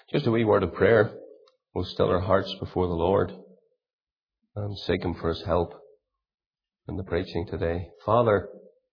Just a wee word of prayer. We'll still our hearts before the Lord and seek Him for His help in the preaching today. Father,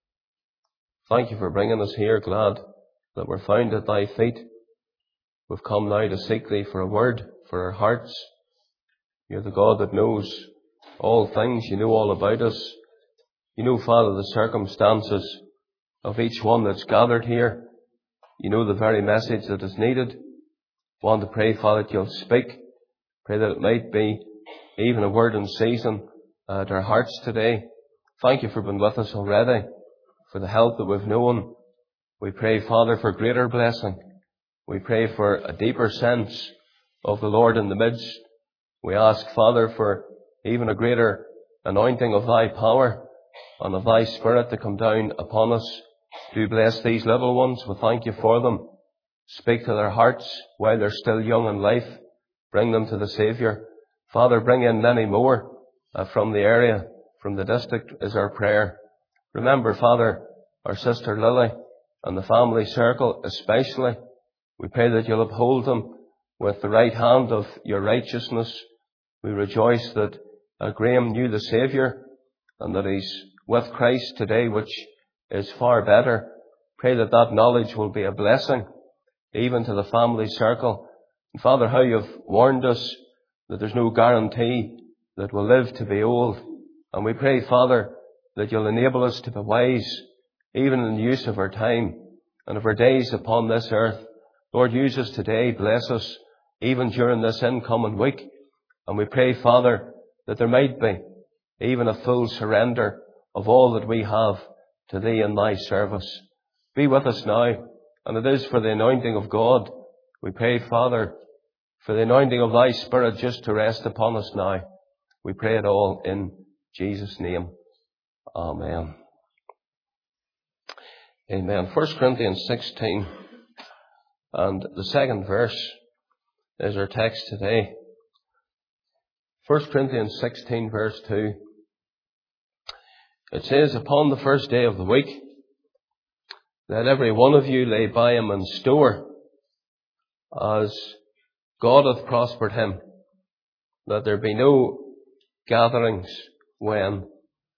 thank You for bringing us here. Glad that we're found at Thy feet. We've come now to seek Thee for a word for our hearts. You're the God that knows all things. You know all about us. You know, Father, the circumstances of each one that's gathered here. You know the very message that is needed. Want to pray, Father, that You'll speak. Pray that it might be even a word in season to our hearts today. Thank You for being with us already, for the help that we've known. We pray, Father, for greater blessing. We pray for a deeper sense of the Lord in the midst. We ask, Father, for even a greater anointing of Thy power and of Thy Spirit to come down upon us. Do bless these little ones. We thank You for them. Speak to their hearts while they're still young in life. Bring them to the Saviour. Father, bring in many more from the area, from the district, is our prayer. Remember, Father, our sister Lily and the family circle especially. We pray that You'll uphold them with the right hand of Your righteousness. We rejoice that Graham knew the Saviour and that he's with Christ today, which is far better. Pray that that knowledge will be a blessing even to the family circle. And Father, how You've warned us that there's no guarantee that we'll live to be old. And we pray, Father, that You'll enable us to be wise, even in the use of our time and of our days upon this earth. Lord, use us today, bless us, even during this incoming week. And we pray, Father, that there might be even a full surrender of all that we have to Thee in Thy service. Be with us now. And it is for the anointing of God. We pray, Father, for the anointing of Thy Spirit just to rest upon us now. We pray it all in Jesus' name. Amen. Amen. 1 Corinthians 16 and the second verse is our text today. 1 Corinthians 16 verse 2. It says, upon the first day of the week, let every one of you lay by him in store, as God hath prospered him, that there be no gatherings when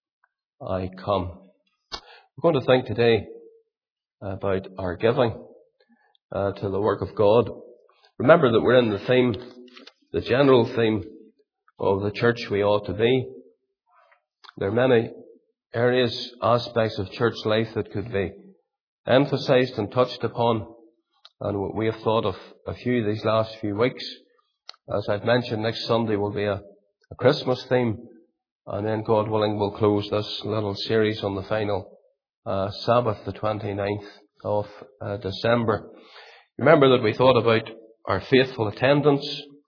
I come. We're going to think today about our giving to the work of God. Remember that we're in the theme, the general theme of the church we ought to be. There are many areas, aspects of church life that could be emphasized and touched upon, and we have thought of a few these last few weeks. As I've mentioned, next Sunday will be a Christmas theme, and then God willing we'll close this little series on the final Sabbath, the 29th of December. Remember that we thought about our faithful attendance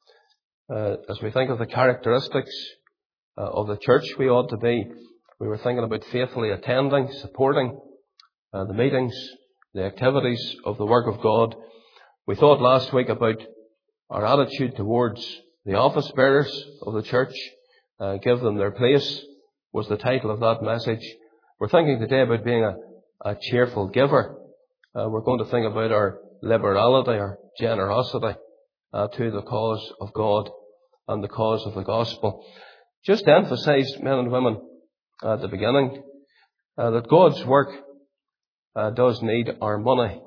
as we think of the characteristics of the church we ought to be. We were thinking about faithfully attending, supporting the meetings, the activities of the work of God. We thought last week about our attitude towards the office bearers of the church. Give them their place was the title of that message. We're thinking today about being a cheerful giver. We're going to think about our liberality, our generosity to the cause of God and the cause of the gospel. Just to emphasize, men and women, at the beginning, that God's work does need our money.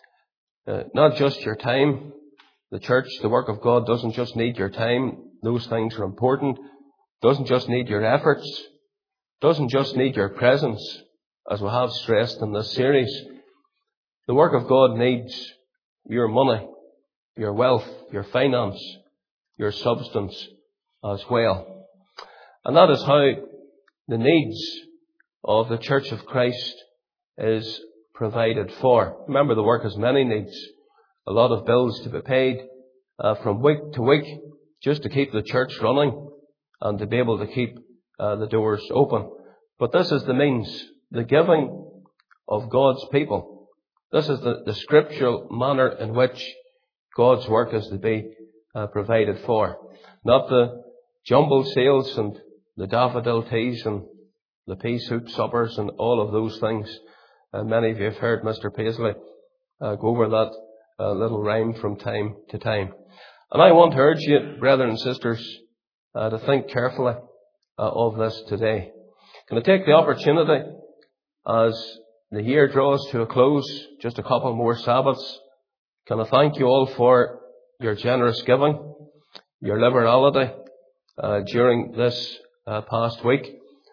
Not just your time. The church, the work of God doesn't just need your time. Those things are important. Doesn't just need your efforts. Doesn't just need your presence, as we have stressed in this series. The work of God needs your money, your wealth, your finance, your substance as well. And that is how the needs of the Church of Christ is provided for. Remember, the work has many needs. A lot of bills to be paid from week to week just to keep the church running and to be able to keep the doors open. But this is the means, the giving of God's people. This is the scriptural manner in which God's work is to be provided for. Not the jumble sales and the daffodil teas and the pea soup suppers and all of those things. Many of you have heard Mr. Paisley go over that a little rhyme from time to time. And I want to urge you, brethren and sisters, to think carefully of this today. Can I take the opportunity, as the year draws to a close, just a couple more Sabbaths, can I thank you all for your generous giving, your liberality during this past week.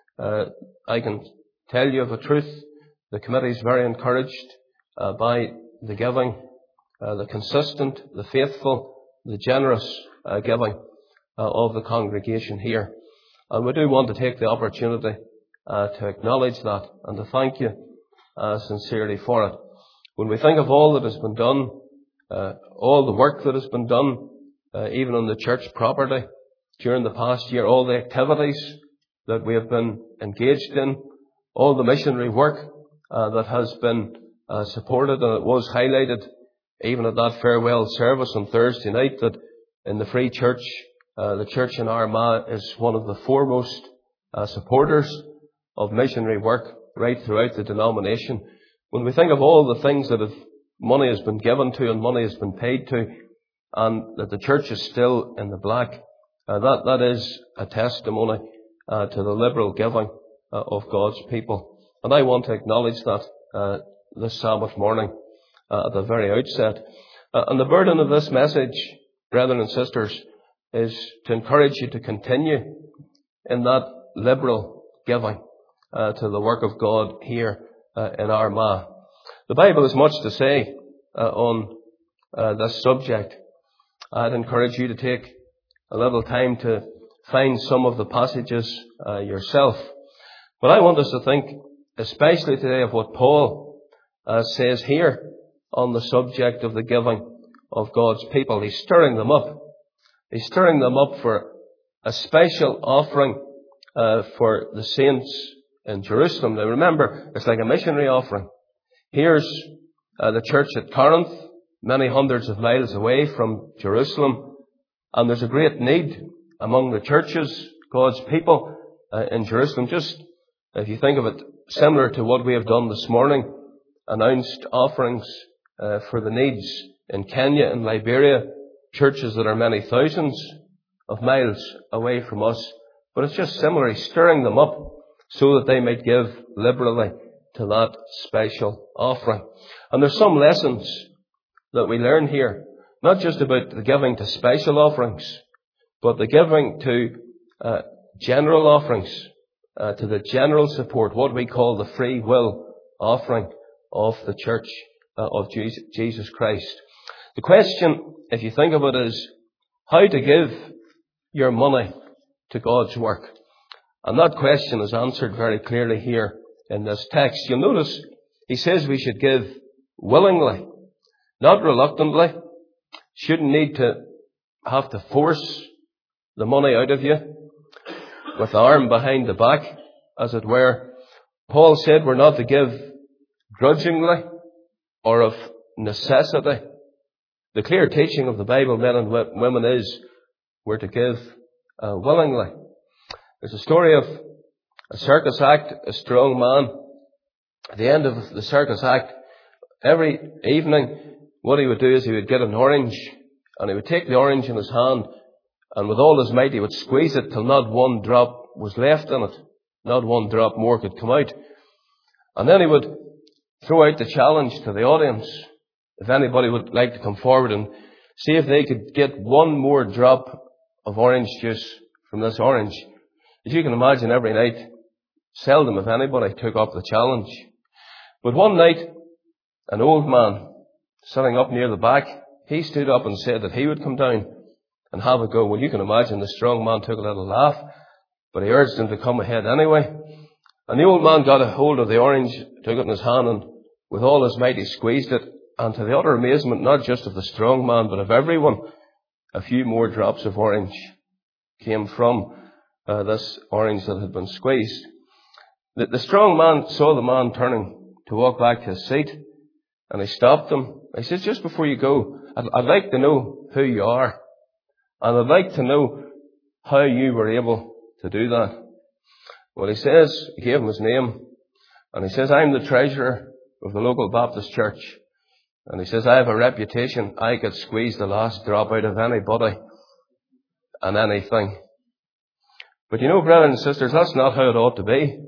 I can tell you of a truth, the committee is very encouraged by the giving, the consistent, the faithful, the generous giving of the congregation here. And we do want to take the opportunity to acknowledge that and to thank you sincerely for it. When we think of all that has been done, all the work that has been done, even on the church property during the past year, all the activities that we have been engaged in, all the missionary work that has been supported, and it was highlighted even at that farewell service on Thursday night that in the Free Church, the church in Armagh is one of the foremost supporters of missionary work right throughout the denomination. When we think of all the things that money has been given to and money has been paid to, and that the church is still in the black, that is a testimony to the liberal giving of God's people. And I want to acknowledge that this Sabbath morning at the very outset. And the burden of this message, brethren and sisters, is to encourage you to continue in that liberal giving to the work of God here in Armagh. The Bible has much to say on this subject. I'd encourage you to take a little time to find some of the passages yourself. But I want us to think especially today of what Paul says here on the subject of the giving of God's people. He's stirring them up. He's stirring them up for a special offering for the saints in Jerusalem. Now remember, it's like a missionary offering. Here's the church at Corinth, many hundreds of miles away from Jerusalem, and there's a great need among the churches, God's people in Jerusalem. Just if you think of it, similar to what we have done this morning, announced offerings for the needs in Kenya and Liberia, churches that are many thousands of miles away from us. But it's just similarly stirring them up so that they might give liberally to that special offering. And there's some lessons that we learn here, not just about the giving to special offerings, but the giving to general offerings, to the general support, what we call the free will offering of the Church of Jesus Christ. The question, if you think of it, is how to give your money to God's work. And that question is answered very clearly here in this text. You'll notice he says we should give willingly, not reluctantly. Shouldn't need to have to force the money out of you with the arm behind the back, as it were. Paul said we're not to give grudgingly or of necessity. The clear teaching of the Bible, men and women, is we're to give willingly. There's a story of a circus act, a strong man. At the end of the circus act, every evening, what he would do is he would get an orange, and he would take the orange in his hand, and with all his might he would squeeze it till not one drop was left in it. Not one drop more could come out. And then he would throw out the challenge to the audience. If anybody would like to come forward and see if they could get one more drop of orange juice from this orange. As you can imagine, every night, seldom if anybody took up the challenge. But one night, an old man sitting up near the back, he stood up and said that he would come down and have a go. Well, you can imagine the strong man took a little laugh, but he urged him to come ahead anyway. And the old man got a hold of the orange, took it in his hand, and with all his might he squeezed it. And to the utter amazement, not just of the strong man, but of everyone, a few more drops of orange came from this orange that had been squeezed. The strong man saw the man turning to walk back to his seat, and he stopped him. He said, just before you go, I'd like to know who you are, and I'd like to know how you were able to do that. Well, he says, he gave him his name, and he says, I'm the treasurer of the local Baptist church. And he says, I have a reputation. I could squeeze the last drop out of anybody and anything. But you know, brothers and sisters, that's not how it ought to be.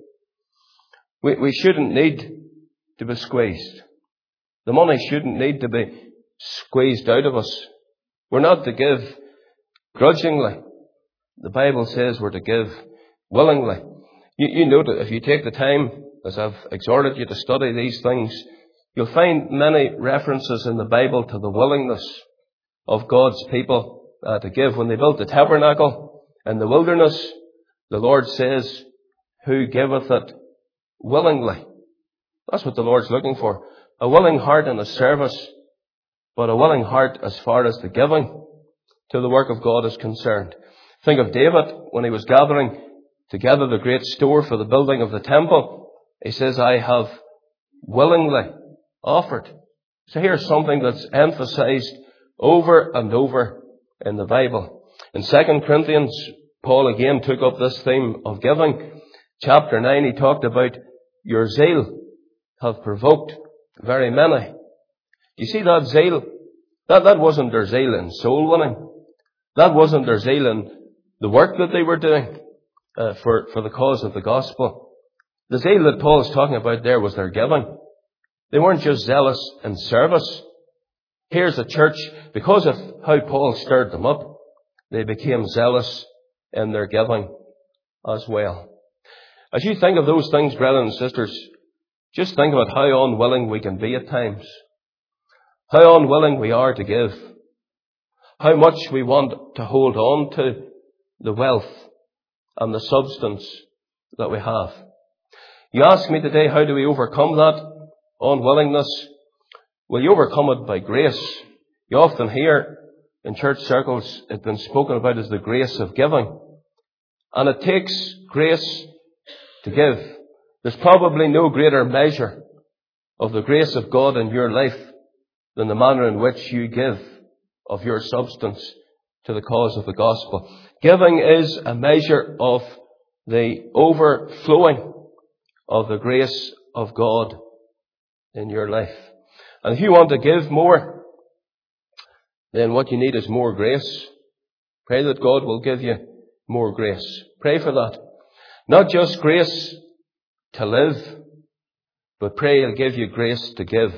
We shouldn't need to be squeezed. The money shouldn't need to be squeezed out of us. We're not to give grudgingly. The Bible says we're to give willingly. You note that if you take the time, as I've exhorted you to study these things, you'll find many references in the Bible to the willingness of God's people to give. When they built the tabernacle in the wilderness, the Lord says, who giveth it willingly? That's what the Lord's looking for. A willing heart in the service, but a willing heart as far as the giving to the work of God is concerned. Think of David when he was gathering together the great store for the building of the temple. He says, I have willingly offered. So here's something that's emphasized over and over in the Bible. In 2 Corinthians, Paul again took up this theme of giving. Chapter 9, he talked about your zeal hath provoked very many. You see that zeal? That wasn't their zeal in soul winning. That wasn't their zeal in the work that they were doing for the cause of the gospel. The zeal that Paul is talking about there was their giving. They weren't just zealous in service. Here's a church, because of how Paul stirred them up, they became zealous in their giving as well. As you think of those things, brothers and sisters, just think about how unwilling we can be at times. How unwilling we are to give. How much we want to hold on to the wealth and the substance that we have. You ask me today, how do we overcome that unwillingness? Well, you overcome it by grace. You often hear in church circles it's been spoken about as the grace of giving. And it takes grace to give. There's probably no greater measure of the grace of God in your life than the manner in which you give of your substance to the cause of the gospel. Giving is a measure of the overflowing of the grace of God in your life. And if you want to give more, then what you need is more grace. Pray that God will give you more grace. Pray for that. Not just grace to live, but pray He'll give you grace to give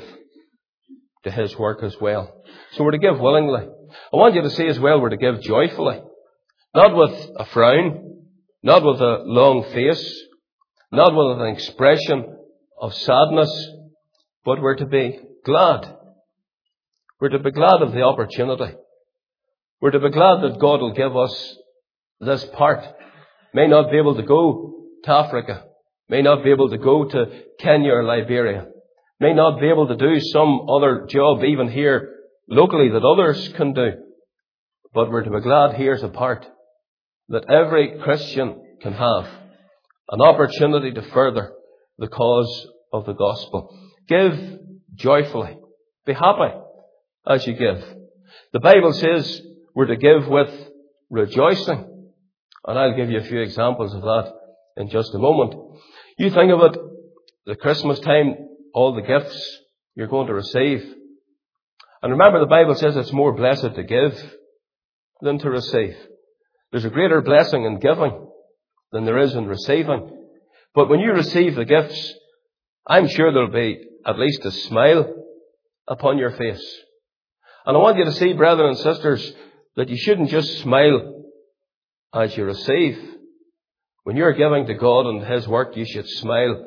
to His work as well. So we're to give willingly. I want you to see as well we're to give joyfully. Not with a frown, not with a long face, not with an expression of sadness, but we're to be glad. We're to be glad of the opportunity. We're to be glad that God will give us this part. May not be able to go to Africa. May not be able to go to Kenya or Liberia. May not be able to do some other job even here locally that others can do. But we're to be glad here's a part that every Christian can have. An opportunity to further the cause of the gospel. Give joyfully. Be happy as you give. The Bible says we're to give with rejoicing. And I'll give you a few examples of that in just a moment. You think of it, the Christmas time, all the gifts you're going to receive. And remember, the Bible says it's more blessed to give than to receive. There's a greater blessing in giving than there is in receiving. But when you receive the gifts, I'm sure there'll be at least a smile upon your face. And I want you to see, brethren and sisters, that you shouldn't just smile as you receive. When you're giving to God and His work, you should smile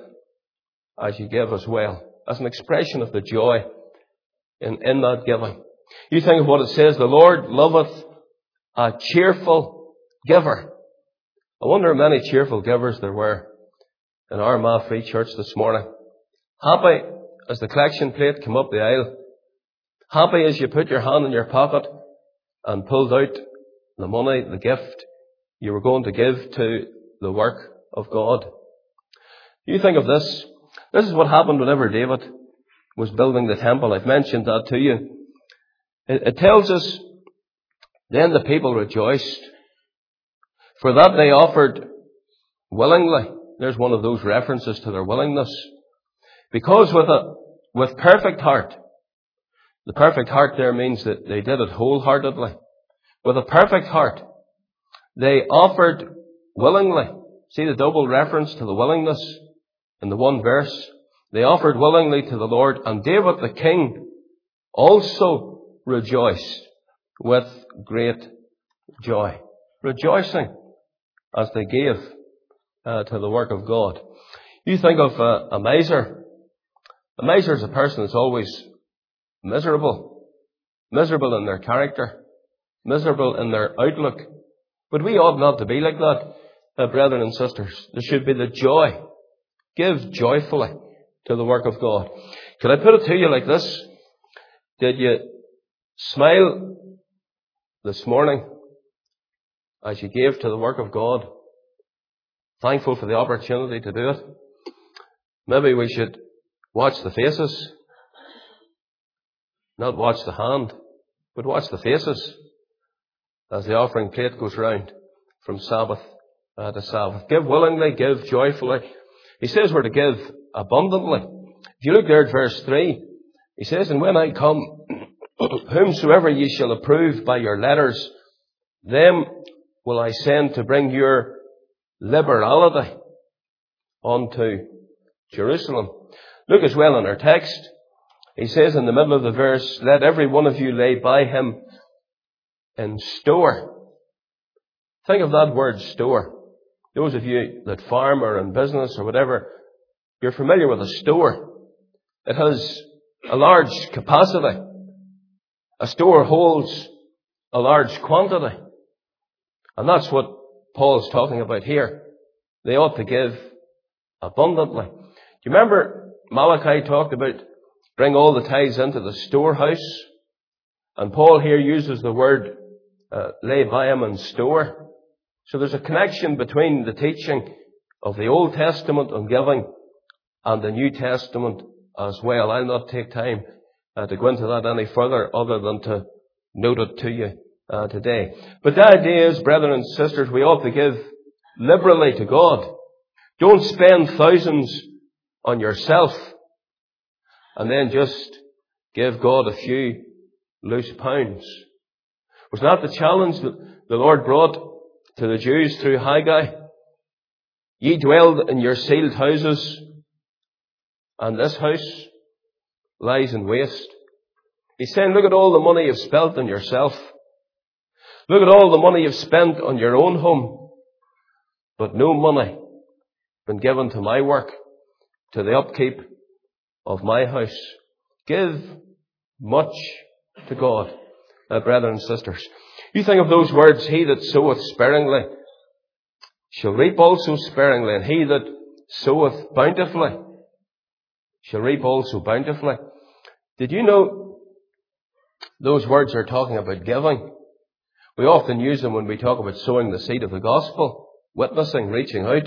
as you give as well, as an expression of the joy in that giving. You think of what it says, the Lord loveth a cheerful giver. I wonder how many cheerful givers there were in Armagh Free Church this morning. Happy as the collection plate came up the aisle. Happy as you put your hand in your pocket and pulled out the money, the gift you were going to give to the work of God. You think of this. This is what happened whenever David was building the temple. I've mentioned that to you. It tells us, then the people rejoiced, for that they offered willingly. There's one of those references to their willingness. Because with perfect heart, The perfect heart there means that they did it wholeheartedly. With a perfect heart, they offered willingly. See the double reference to the willingness in the one verse? They offered willingly to the Lord, and David the king also rejoiced with great joy. Rejoicing as they gave to the work of God. You think of a miser. A miser is a person that's always miserable. Miserable in their character. Miserable in their outlook. But we ought not to be like that, brethren and sisters. There should be the joy. Give joyfully to the work of God. Can I put it to you like this? Did you smile this morning as you gave to the work of God? Thankful for the opportunity to do it? Maybe we should watch the faces. Not watch the hand, but watch the faces as the offering plate goes round from Sabbath to Sabbath. Give willingly, give joyfully. He says we're to give abundantly. If you look there at verse 3, he says, "And when I come, whomsoever ye shall approve by your letters, them will I send to bring your liberality unto Jerusalem." Look as well in our text. He says in the middle of the verse, "Let every one of you lay by him in store." Think of that word store. Those of you that farm or in business or whatever, you're familiar with a store. It has a large capacity. A store holds a large quantity. And that's what Paul's talking about here. They ought to give abundantly. Do you remember Malachi talked about bring all the tithes into the storehouse? And Paul here uses the word lay by him in store. So there's a connection between the teaching of the Old Testament on giving and the New Testament as well. I'll not take time to go into that any further other than to note it to you today. But the idea is, brethren and sisters, we ought to give liberally to God. Don't spend thousands on yourself and then just give God a few loose pounds. Was that the challenge that the Lord brought to the Jews through Haggai? Ye dwell in your sealed houses, and this house lies in waste. He's saying, look at all the money you've spent on yourself. Look at all the money you've spent on your own home, but no money been given to my work, to the upkeep of my house. Give much to God, brethren and sisters. You think of those words, he that soweth sparingly shall reap also sparingly, and he that soweth bountifully shall reap also bountifully. Did you know those words are talking about giving? We often use them when we talk about sowing the seed of the gospel, witnessing, reaching out.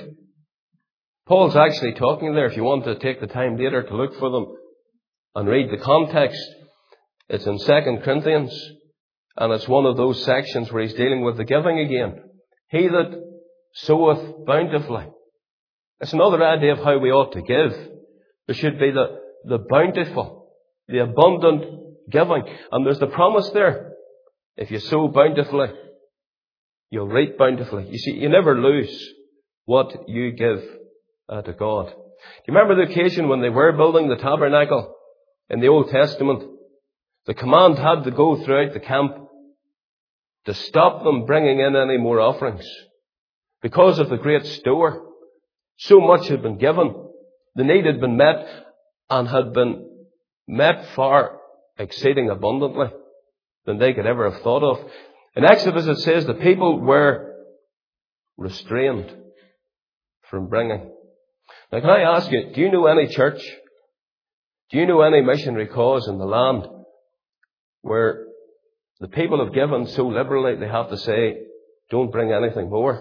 Paul's actually talking there. If you want to take the time later to look for them and read the context, it's in 2 Corinthians. And it's one of those sections where he's dealing with the giving again. He that soweth bountifully. It's another idea of how we ought to give. There should be the bountiful, the abundant giving. And there's the promise there. If you sow bountifully, you'll reap bountifully. You see, you never lose what you give to God. Do you remember the occasion when they were building the tabernacle in the Old Testament? The command had to go throughout the camp to stop them bringing in any more offerings. Because of the great store, so much had been given. The need had been met and had been met far exceeding abundantly than they could ever have thought of. In Exodus it says the people were restrained from bringing. Now can I ask you, do you know any church, do you know any missionary cause in the land where the people have given so liberally they have to say, don't bring anything more?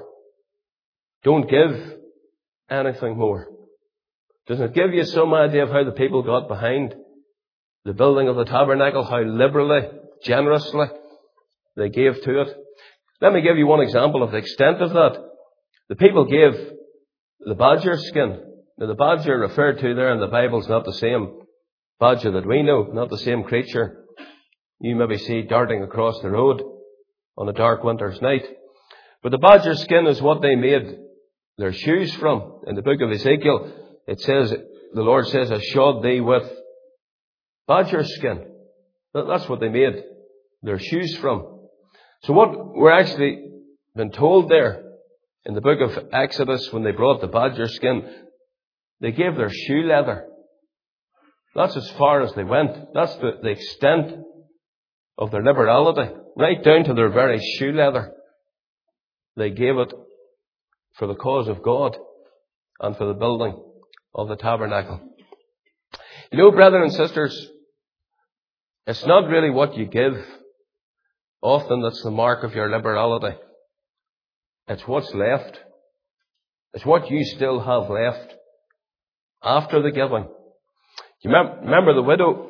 Don't give anything more. Doesn't it give you some idea of how the people got behind the building of the tabernacle, how liberally, generously they gave to it? Let me give you one example of the extent of that. The people gave the badger skin. Now the badger referred to there in the Bible is not the same badger that we know, not the same creature you maybe see darting across the road on a dark winter's night. But the badger skin is what they made their shoes from. In the book of Ezekiel, it says, the Lord says, I shod thee with badger skin. That's what they made their shoes from. So what we're actually been told there in the book of Exodus, when they brought the badger skin, they gave their shoe leather. That's as far as they went. That's the extent of their liberality, right down to their very shoe leather. They gave it for the cause of God and for the building of the tabernacle. You know, brethren and sisters, it's not really what you give often that's the mark of your liberality. It's what's left. It's what you still have left after the giving. You remember the widow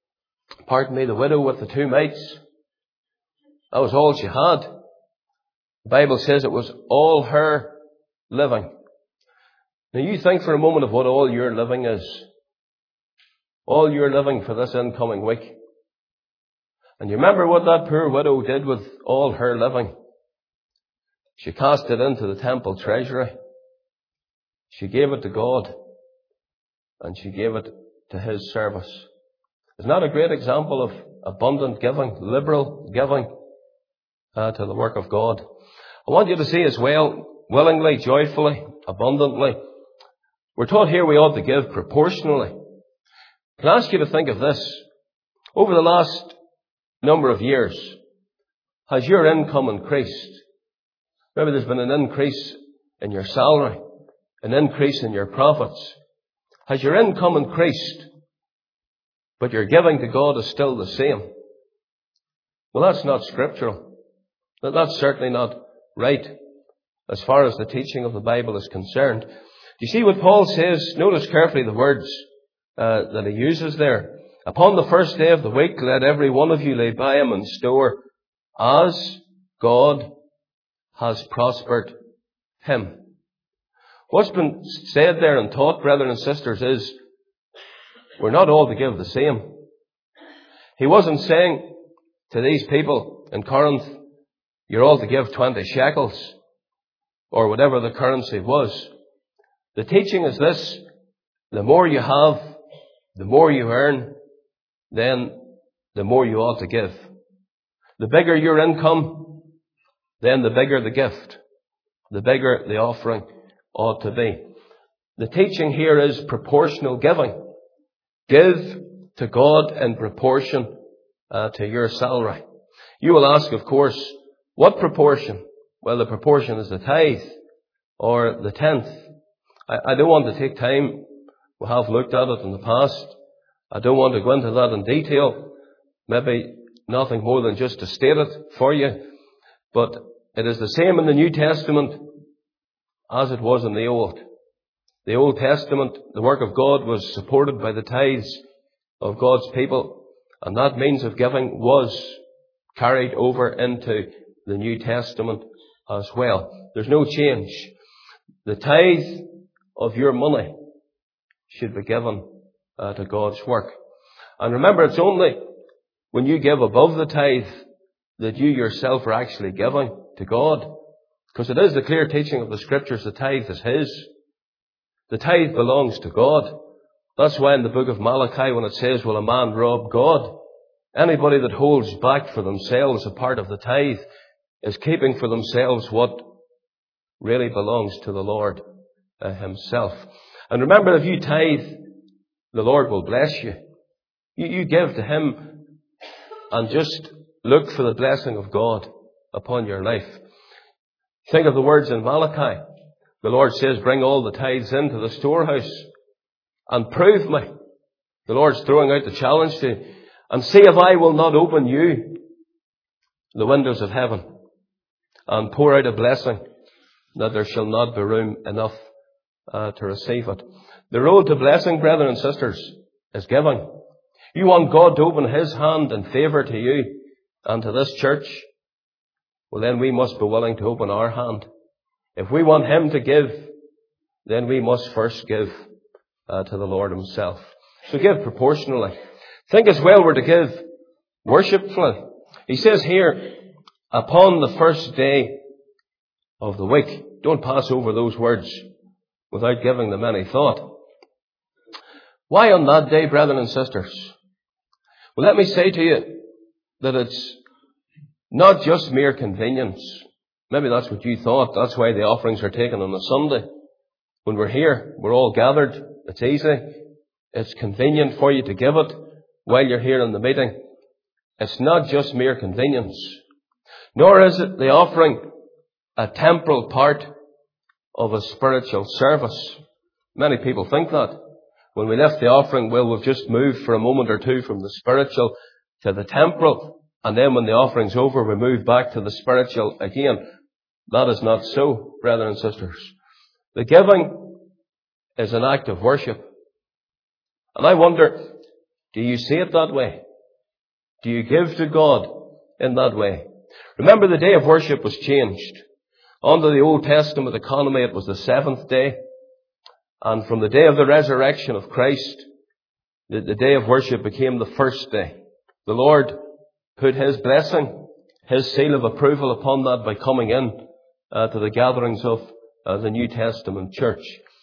with the 2 mites? That was all she had. The Bible says it was all her living. Now you think for a moment of what all your living is. All your living for this incoming week. And you remember what that poor widow did with all her living? She cast it into the temple treasury. She gave it to God. And she gave it to His service. Isn't that a great example of abundant giving, liberal giving to the work of God? I want you to see as well, willingly, joyfully, abundantly. We're taught here we ought to give proportionally. Can I ask you to think of this? Over the last number of years, has your income increased? Maybe there's been an increase in your salary, an increase in your profits. Has your income increased, but your giving to God is still the same? Well, that's not scriptural. That's certainly not right as far as the teaching of the Bible is concerned. You see what Paul says? Notice carefully the words that he uses there. Upon the first day of the week, let every one of you lay by him in store as God has prospered him. What's been said there and taught, brethren and sisters, is we're not all to give the same. He wasn't saying to these people in Corinth, you're all to give 20 shekels or whatever the currency was. The teaching is this: the more you have, the more you earn, then the more you ought to give. The bigger your income, then the bigger the gift, the bigger the offering ought to be. The teaching here is proportional giving. Give to God in proportion to your salary. You will ask, of course, what proportion? Well, the proportion is the tithe or the tenth. I don't want to take time. We have looked at it in the past. I don't want to go into that in detail. Maybe nothing more than just to state it for you. But it is the same in the New Testament as it was in the Old. The Old Testament, the work of God was supported by the tithes of God's people. And that means of giving was carried over into the New Testament as well. There's no change. The tithe of your money should be given to God's work. And remember, it's only when you give above the tithe that you yourself are actually giving to God. Because it is the clear teaching of the Scriptures, the tithe is His. The tithe belongs to God. That's why in the book of Malachi, when it says, will a man rob God? Anybody that holds back for themselves a part of the tithe is keeping for themselves what really belongs to the Lord Himself. And remember, if you tithe, the Lord will bless you. You give to Him and just look for the blessing of God upon your life. Think of the words in Malachi. The Lord says, bring all the tithes into the storehouse and prove me. The Lord's throwing out the challenge to you. And see if I will not open you the windows of heaven and pour out a blessing that there shall not be room enough to receive it. The road to blessing, brethren and sisters, is giving. You want God to open His hand in favour to you and to this church? Well, then we must be willing to open our hand. If we want Him to give, then we must first give to the Lord Himself. So give proportionally. Think as well we're to give worshipfully. He says here, upon the first day of the week. Don't pass over those words without giving them any thought. Why on that day, brethren and sisters? Well, let me say to you that it's not just mere convenience. Maybe that's what you thought. That's why the offerings are taken on a Sunday. When we're here, we're all gathered. It's easy. It's convenient for you to give it while you're here in the meeting. It's not just mere convenience. Nor is it the offering a temporal part of a spiritual service. Many people think that. When we lift the offering, we've just moved for a moment or two from the spiritual to the temporal. And then when the offering's over, we move back to the spiritual again. That is not so, brethren and sisters. The giving is an act of worship. And I wonder, do you see it that way? Do you give to God in that way? Remember, the day of worship was changed. Under the Old Testament economy, it was the seventh day. And from the day of the resurrection of Christ, the day of worship became the first day. The Lord put His blessing, His seal of approval upon that by coming in to the gatherings of the New Testament church.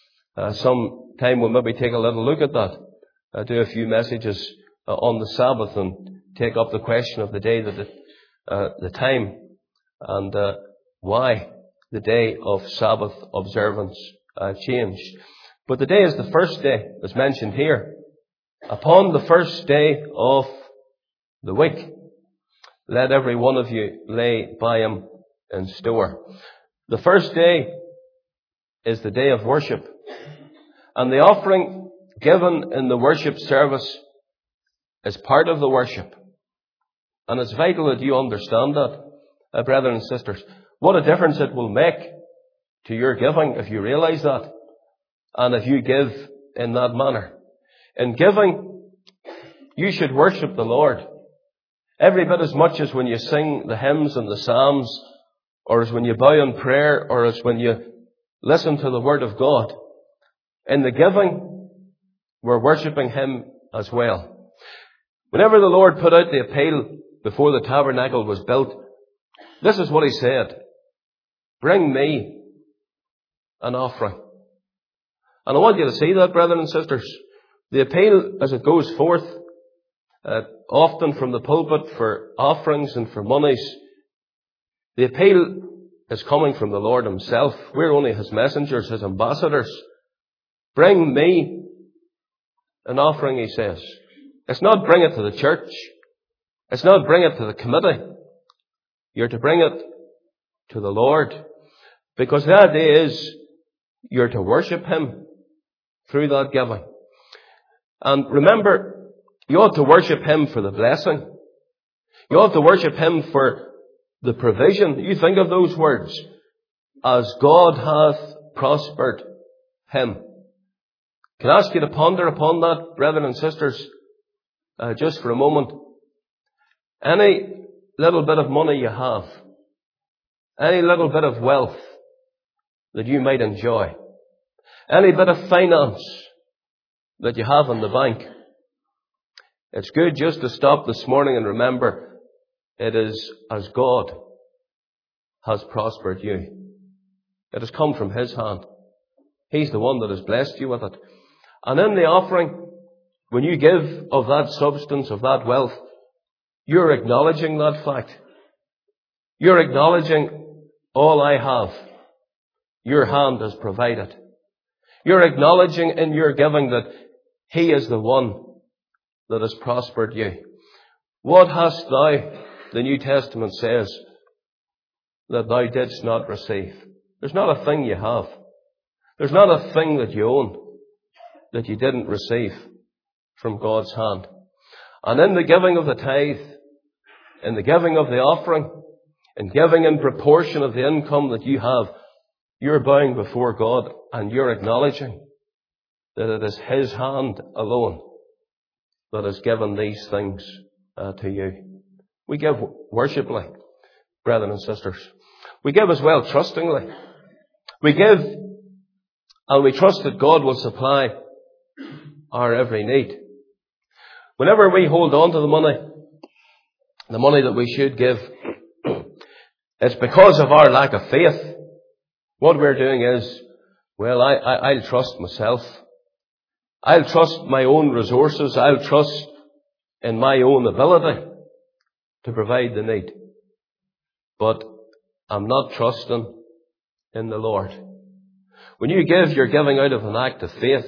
Some time we'll maybe take a little look at that. Do a few messages on the Sabbath and take up the question of the day, the time, and why the day of Sabbath observance changed. But the day is the first day, as mentioned here. Upon the first day of the week, let every one of you lay by him in store. The first day is the day of worship. And the offering given in the worship service is part of the worship. And it's vital that you understand that, brethren and sisters. What a difference it will make to your giving if you realize that. And if you give in that manner. In giving, you should worship the Lord. Every bit as much as when you sing the hymns and the psalms, or as when you bow in prayer, or as when you listen to the Word of God. In the giving, we're worshipping Him as well. Whenever the Lord put out the appeal before the tabernacle was built, this is what He said. Bring me an offering. And I want you to see that, brethren and sisters. The appeal as it goes forth, often from the pulpit for offerings and for monies, the appeal is coming from the Lord Himself. We're only His messengers, His ambassadors. Bring me an offering, He says. It's not bring it to the church. It's not bring it to the committee. You're to bring it to the Lord. Because the idea is you're to worship Him through that giving. And remember, you ought to worship Him for the blessing. You ought to worship Him for the provision. You think of those words. As God hath prospered him. Can I ask you to ponder upon that, brethren and sisters, just for a moment? Any little bit of money you have, any little bit of wealth that you might enjoy, any bit of finance that you have in the bank, it's good just to stop this morning and remember it is as God has prospered you. It has come from His hand. He's the one that has blessed you with it. And in the offering, when you give of that substance, of that wealth, you're acknowledging that fact. You're acknowledging all I have, your hand has provided. You're acknowledging in your giving that He is the one that has prospered you. What hast thou, the New Testament says, that thou didst not receive? There's not a thing you have. There's not a thing that you own that you didn't receive from God's hand. And in the giving of the tithe, in the giving of the offering, in giving in proportion of the income that you have, you're bowing before God and you're acknowledging that it is His hand alone that has given these things to you. We give worshipfully, brethren and sisters. We give as well trustingly. We give and we trust that God will supply our every need. Whenever we hold on to the money, the money that we should give, it's because of our lack of faith. What we're doing is, well, I'll trust myself. I'll trust my own resources. I'll trust in my own ability to provide the need. But I'm not trusting in the Lord. When you give, you're giving out of an act of faith.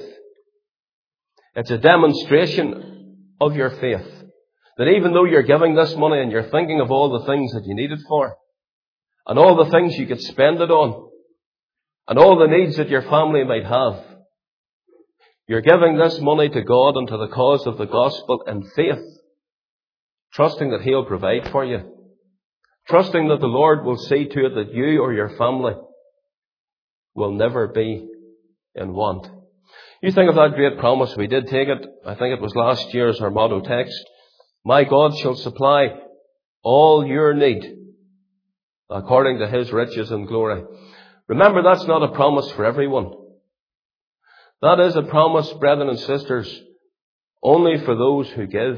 It's a demonstration of your faith. That even though you're giving this money and you're thinking of all the things that you need it for, and all the things you could spend it on, and all the needs that your family might have, you're giving this money to God and to the cause of the gospel in faith, trusting that He'll provide for you, trusting that the Lord will see to it that you or your family will never be in want. You think of that great promise. We did take it, I think it was last year, as our motto text. My God shall supply all your need according to His riches and glory. Remember, that's not a promise for everyone. That is a promise, brethren and sisters, only for those who give.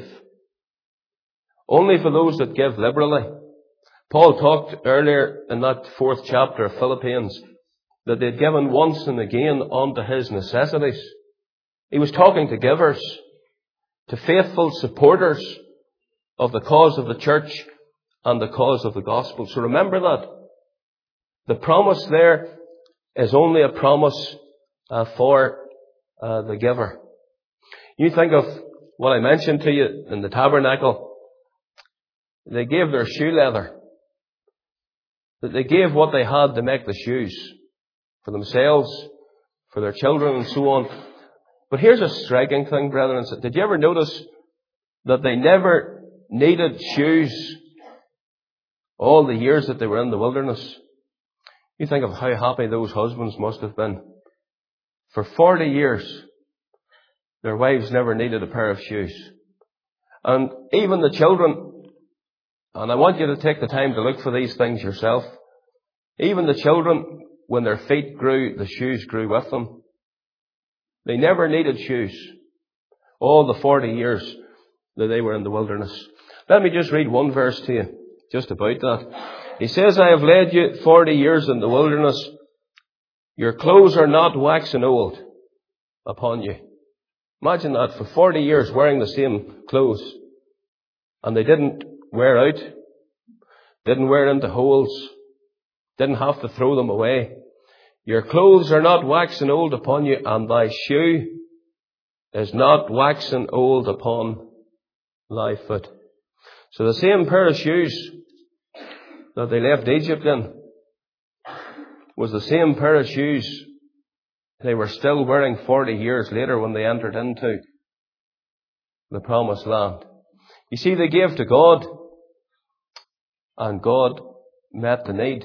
Only for those that give liberally. Paul talked earlier in that 4th chapter of Philippians that they'd given once and again unto his necessities. He was talking to givers, to faithful supporters of the cause of the church and the cause of the gospel. So remember that. The promise there is only a promise for the giver. You think of what I mentioned to you in the tabernacle. They gave their shoe leather. They gave what they had to make the shoes for themselves, for their children and so on. But here's a striking thing, brethren. Did you ever notice that they never needed shoes all the years that they were in the wilderness? You think of how happy those husbands must have been. For 40 years, their wives never needed a pair of shoes. And even the children, and I want you to take the time to look for these things yourself, even the children, when their feet grew, the shoes grew with them. They never needed shoes all the 40 years that they were in the wilderness. Let me just read one verse to you, just about that. He says, I have led you 40 years in the wilderness. Your clothes are not waxen old upon you. Imagine that, for 40 years wearing the same clothes. And they didn't wear out, didn't wear into holes, didn't have to throw them away. Your clothes are not waxen old upon you, and thy shoe is not waxen old upon thy foot. So the same pair of shoes that they left Egypt in was the same pair of shoes they were still wearing 40 years later when they entered into the promised land. You see, they gave to God, and God met the need.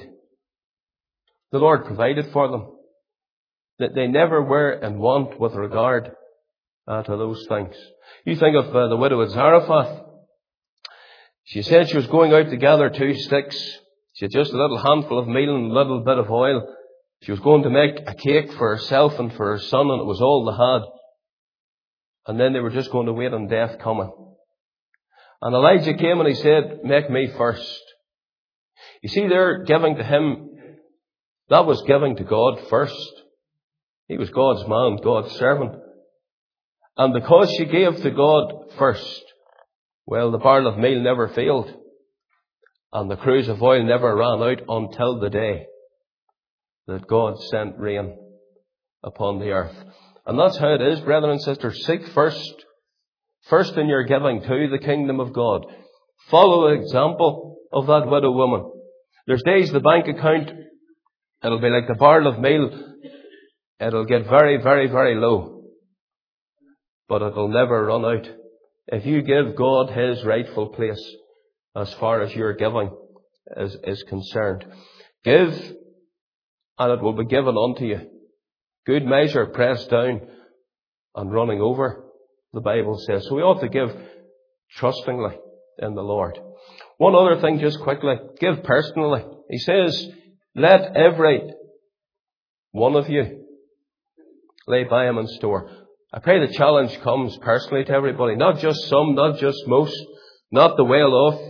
The Lord provided for them. That they never were in want with regard to those things. You think of the widow at Zarephath. She said she was going out to gather 2 sticks. She had just a little handful of meal and a little bit of oil. She was going to make a cake for herself and for her son, and it was all they had. And then they were just going to wait on death coming. And Elijah came and he said, make me first. You see, they're giving to him. That was giving to God first. He was God's man, God's servant. And because she gave to God first, well, the barrel of meal never failed. And the cruse of oil never ran out until the day that God sent rain upon the earth. And that's how it is, brethren and sisters. Seek first in your giving to the kingdom of God. Follow the example of that widow woman. There's days the bank account, it'll be like the barrel of meal. It'll get very, very, very low. But it'll never run out. If you give God His rightful place as far as your giving is concerned. Give, and it will be given unto you. Good measure, pressed down and running over, the Bible says. So we ought to give trustingly in the Lord. One other thing just quickly. Give personally. He says, let every one of you lay by him in store. I pray the challenge comes personally to everybody. Not just some, not just most, not the well-off,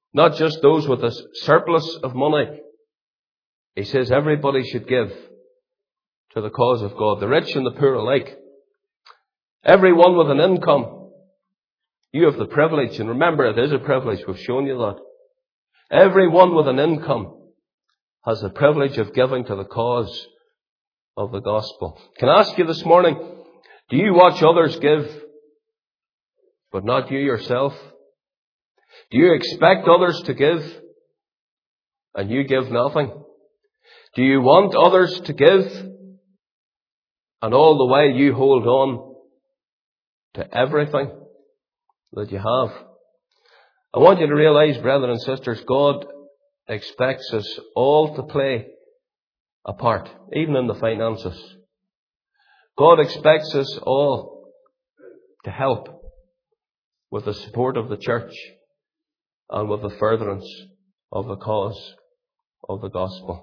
Not just those with a surplus of money. He says everybody should give to the cause of God, the rich and the poor alike. Everyone with an income. You have the privilege, and remember, it is a privilege. We've shown you that. Everyone with an income has the privilege of giving to the cause of the gospel. Can I ask you this morning, do you watch others give, but not you yourself? Do you expect others to give, and you give nothing? Do you want others to give, and all the way you hold on to everything that you have? I want you to realize, brethren and sisters, God expects us all to play a part, even in the finances. God expects us all to help with the support of the church and with the furtherance of the cause of the gospel.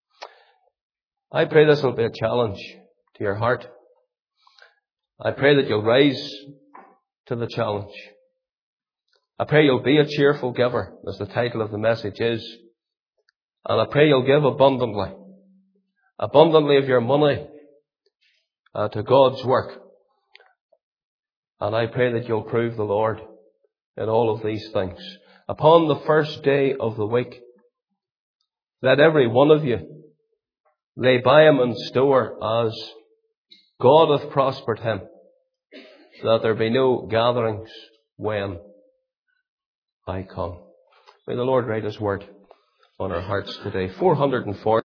I pray this will be a challenge to your heart. I pray that you'll rise to the challenge. I pray you'll be a cheerful giver, as the title of the message is. And I pray you'll give abundantly of your money to God's work. And I pray that you'll prove the Lord in all of these things. Upon the first day of the week, let every one of you lay by him in store as God hath prospered him, that there be no gatherings when I come. May the Lord write his word on our hearts today. 440.